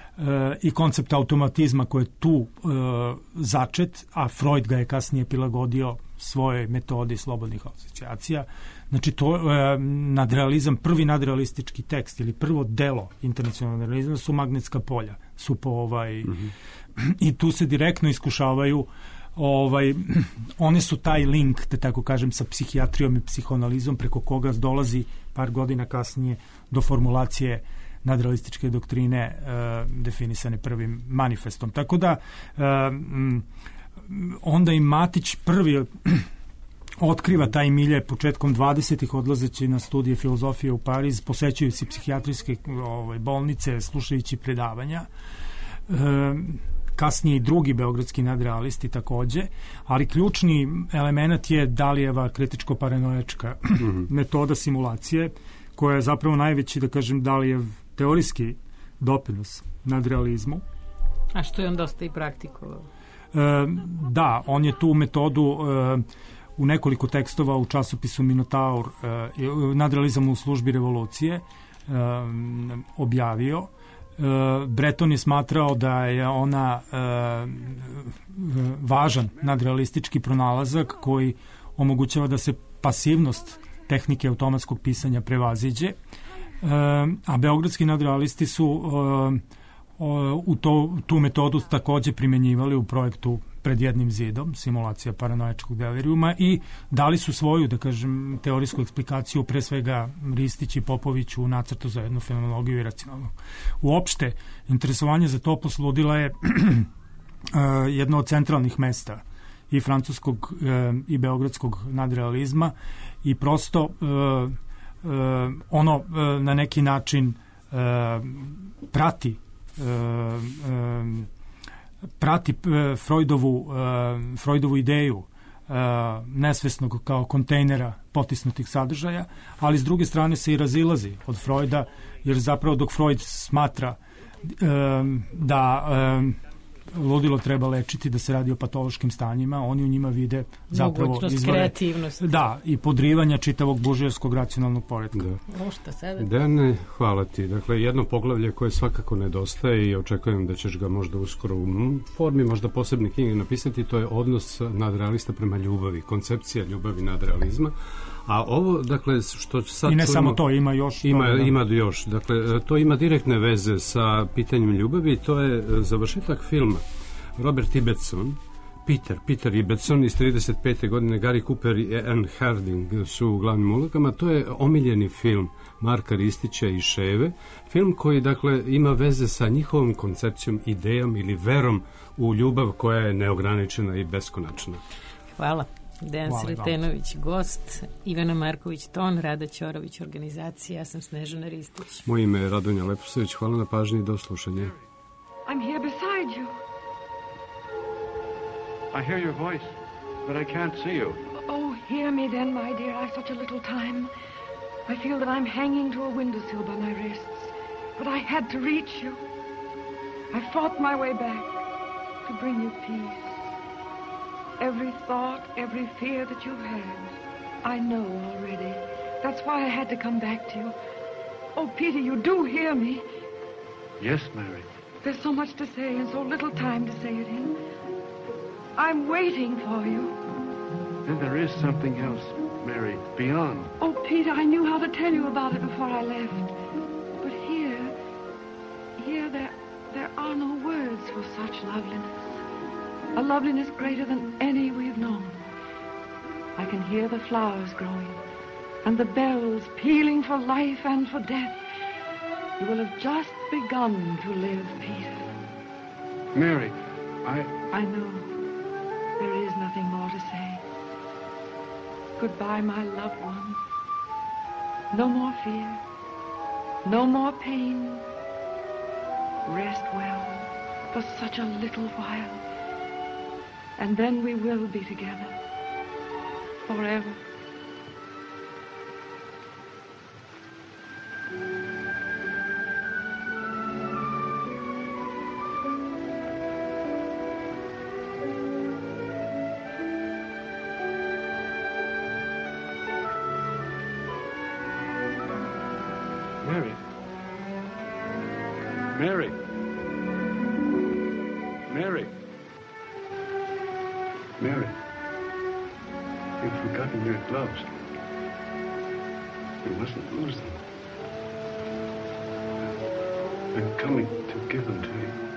i koncept automatizma koji je tu e, začet, a Freud ga je kasnije prilagodio svoje metodi slobodnih asocijacija. Znači, to e, nadrealizam, prvi nadrealistički tekst ili prvo delo internacionalnog nadrealizma su magnetska polja. Su po ovaj, mm-hmm. I tu se direktno iskušavaju ovaj, one su taj link, da tako kažem, sa psihijatrijom i psihoanalizom preko koga dolazi par godina kasnije do formulacije nadrealističke doktrine e, definisane prvim manifestom. Tako da e, onda i Matić prvi otkriva taj milje početkom dvadesetih odlazeći na studije filozofije u Pariz, posećujući psihijatrijske ovaj, bolnice, slušajući predavanja. E, kasnije i drugi beogradski nadrealisti takođe, ali ključni element je Dalijeva kritičko-paranojačka metoda simulacije, koja je zapravo najveći, da kažem, Dalijev teorijski doprinos nadrealizmu. A što je on dosta i praktikovao? E, da, on je tu metodu e, u nekoliko tekstova u časopisu Minotaur, e, nadrealizam u službi revolucije, e, objavio. Breton je smatrao da je ona e, važan nadrealistički pronalazak koji omogućava da se pasivnost tehnike automatskog pisanja prevaziđe, e, a beogradski nadrealisti su e, u to, tu metodu takođe primenjivali u projektu Pred jednim zidom, simulacija paranoičkog delirijuma, i dali su svoju, da kažem, teorijsku eksplikaciju, pre svega Ristić i Popović u nacrtu za jednu fenomenologiju i racionalnu. Uopšte, interesovanje za to posludila je jedno od centralnih mesta i francuskog i beogradskog nadrealizma, i prosto ono na neki način prati prati Freudovu, Freudovu ideju nesvesnog kao kontejnera potisnutih sadržaja, ali s druge strane se i razilazi od Freuda, jer zapravo dok Freud smatra da ludilo treba lečiti, da se radi o patološkim stanjima, oni u njima vide zapravo izvore, da, i podrivanja čitavog buržoaskog racionalnog poretka. Da. O, šta sada? Dejane, hvala ti. Dakle, jedno poglavlje koje svakako nedostaje i očekujem da ćeš ga možda uskoro u formi možda posebne knjige napisati, to je odnos nadrealista prema ljubavi, koncepcija ljubavi nadrealizma. A ovo, dakle, što sad... I ne čujemo, samo to, ima još... Ima, to, da. ima još. Dakle, to ima direktne veze sa pitanjem ljubavi. To je završetak filma. Robert Ibbetson, Peter, Peter Ibbetson iz trideset pete godine, Gary Cooper i Anne Harding su u glavnim ulogama. To je omiljeni film Marka Ristića i Ševe. Film koji, dakle, ima veze sa njihovom koncepcijom, idejom ili verom u ljubav koja je neograničena i beskonačna. Hvala. Dejan Sretenović, gost, Ivana Marković, ton, Rada Ćorović, organizacija, ja sam Snežana Ristić. Moje ime je Radonja Leposavić, hvala na pažnji i do slušanja. I'm here beside you. I hear your voice, but I can't see you. Oh, hear me then, my dear, I've such a little time. I feel that I'm hanging to a windowsill by my wrists, but I had to reach you. I fought my way back to bring you peace. Every thought, every fear that you've had, I know already. That's why I had to come back to you. Oh, Peter, you do hear me. Yes, Mary. There's so much to say and so little time to say it in. I'm waiting for you. Then there is something else, Mary, beyond. Oh, Peter, I knew how to tell you about it before I left. But here, here there, there are no words for such loveliness. A loveliness greater than any we've known. I can hear the flowers growing and the bells pealing for life and for death. You will have just begun to live, Peter. Mary, I... I know. There is nothing more to say. Goodbye, my loved one. No more fear. No more pain. Rest well for such a little while. And then we will be together forever. Mary. Mary. Mary. Mary. You've forgotten your gloves. You mustn't lose them. I'm coming to give them to you.